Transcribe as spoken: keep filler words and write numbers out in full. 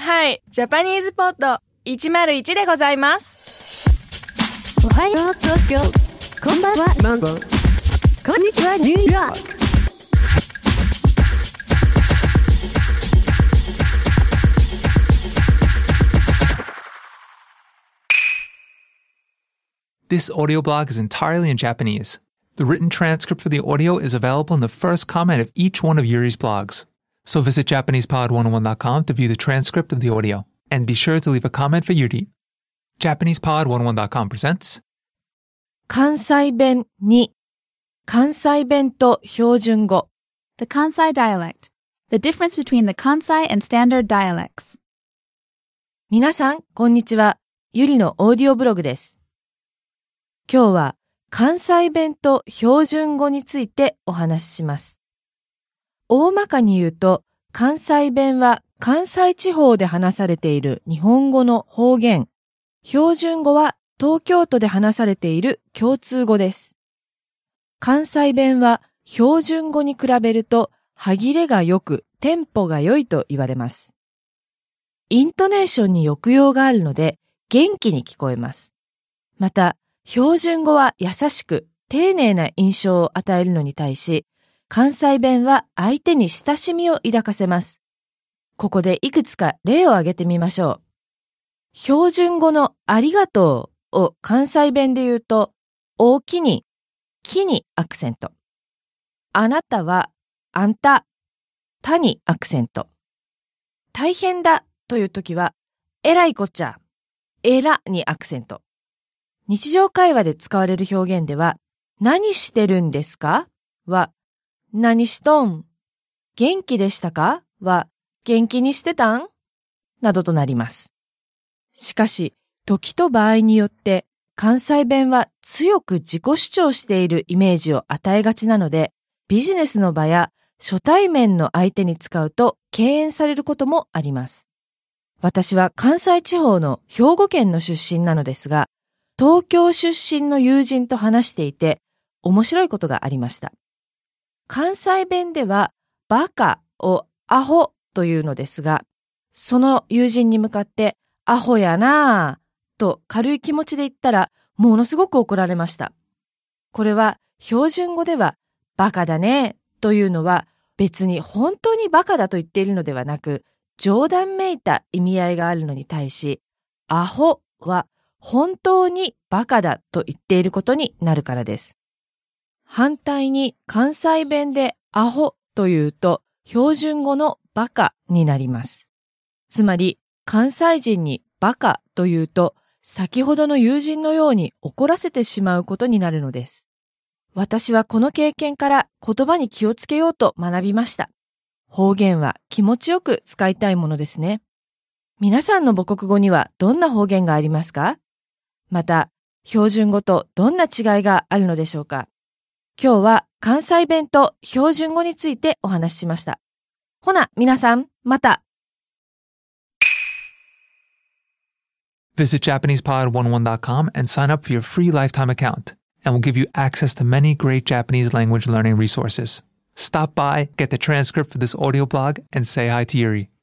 はい、ジャパニーズポッドいちまるいちでございます。 おはよう東京、こんばんはモンゴル、こんにちはニューヨーク。 This audio blog is entirely in Japanese. The written transcript for the audio is available in the first comment of each one of Yuri's blogs. So visit Japanese Pod one oh one dot com to view the transcript of the audio. And be sure to leave a comment for Yuri. Japanese Pod one oh one dot com presents 関西弁に、関西弁と標準語。 The Kansai dialect. The difference between the Kansai and standard dialects. 皆さん、こんにちは。ゆりのオーディオブログです。今日は関西弁と標準語についてお話しします。大まかに言うと、関西弁は関西地方で話されている日本語の方言。標準語は東京都で話されている共通語です。関西弁は標準語に比べると歯切れが良くテンポが良いと言われます。イントネーションに抑揚があるので元気に聞こえます。また、標準語は優しく丁寧な印象を与えるのに対し、関西弁は相手に親しみを抱かせます。ここでいくつか例を挙げてみましょう。標準語のありがとうを関西弁で言うと、大きに、きにアクセント。あなたは、あんた、たにアクセント。大変だというときは、えらいこっちゃ、えらにアクセント。日常会話で使われる表現では、何してるんですかは、何しとん。元気でしたかは、元気にしてたんなどとなります。しかし、時と場合によって、関西弁は強く自己主張しているイメージを与えがちなので、ビジネスの場や初対面の相手に使うと敬遠されることもあります。私は関西地方の兵庫県の出身なのですが、東京出身の友人と話していて面白いことがありました。関西弁ではバカをアホというのですが、その友人に向かってアホやなぁと軽い気持ちで言ったらものすごく怒られました。これは標準語ではバカだねというのは別に本当にバカだと言っているのではなく、冗談めいた意味合いがあるのに対し、アホは本当にバカだと言っていることになるからです。反対に関西弁でアホというと標準語のバカになります。つまり関西人にバカというと先ほどの友人のように怒らせてしまうことになるのです。私はこの経験から言葉に気をつけようと学びました。方言は気持ちよく使いたいものですね。皆さんの母国語にはどんな方言がありますか？また、標準語とどんな違いがあるのでしょうか？今日は関西弁と標準語についてお話ししました。ほな、皆さん、また。 Visit Japanese Pod one oh one dot com and sign up for your free lifetime account, and we'll give you access to many great Japanese language learning resources. Stop by, get the transcript for this audio blog, and say hi to Yuri.